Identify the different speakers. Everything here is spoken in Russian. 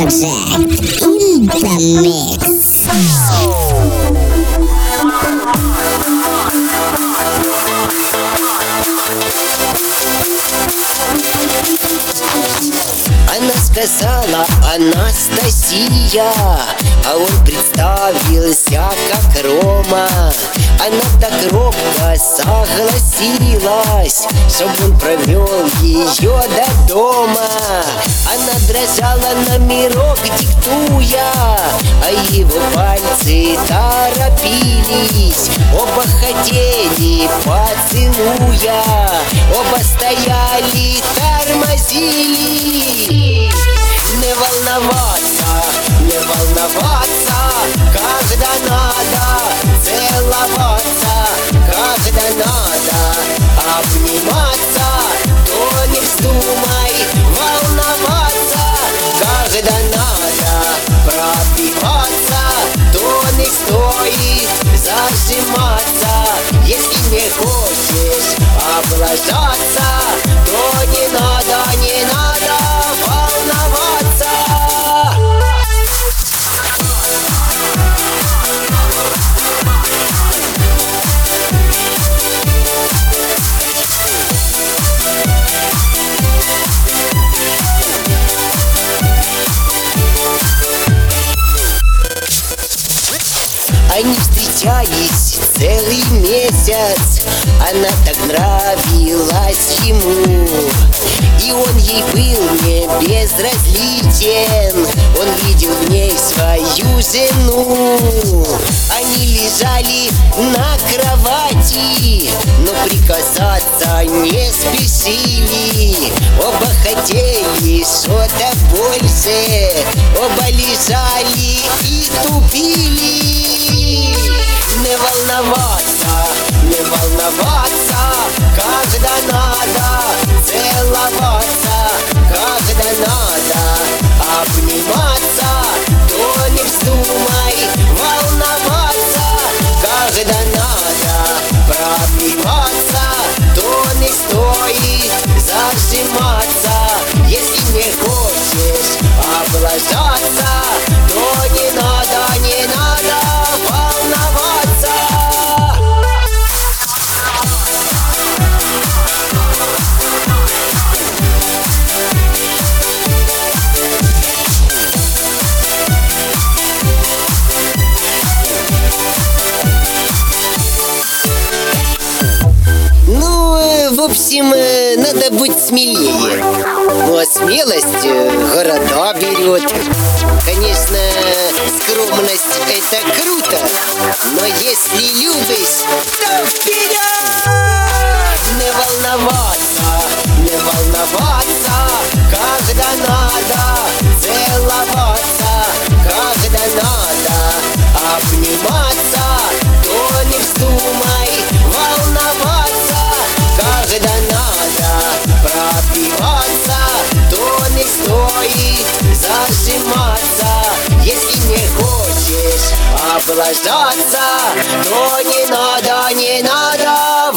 Speaker 1: Jack in the mix.
Speaker 2: Она сказала: Анастасия, а он представился как Рома. Она так робко согласилась, чтоб он провел ее до дома. Она дрожала, номерок диктуя, а его пальцы торопились. Оба хотели поцелуя, оба стояли, тормозили. Не волноваться, не волноваться, когда надо целоваться, когда надо обниматься, то не вздумай волноваться. Когда надо пропиваться, то не стоит зажиматься. Если не хочешь облажаться, то не надо, не надо волноваться. Они встречались целый месяц, она так нравилась ему, и он ей был не безразличен. Он видел в ней свою жену. Они лежали на кровати, но прикасаться не спешили. Оба хотели что-то больше, оба лежали и тупили. Не волноваться, не волноваться, когда надо целоваться, когда надо обниматься, то не вздумай волноваться. Когда надо пропиваться, то не стоит зажиматься. Если не хочешь облажаться, то не надо, не надо волноваться. В общем, надо быть смелее. Ну а смелость города берет. Конечно, скромность — это круто, но если любишь, то вперед! Не волноваться, не волноваться, когда надо целоваться, когда надо обниматься, то не вздумай волноваться. Когда надо пропиваться, то не стоит зажиматься. Если не хочешь облажаться, то не надо, не надо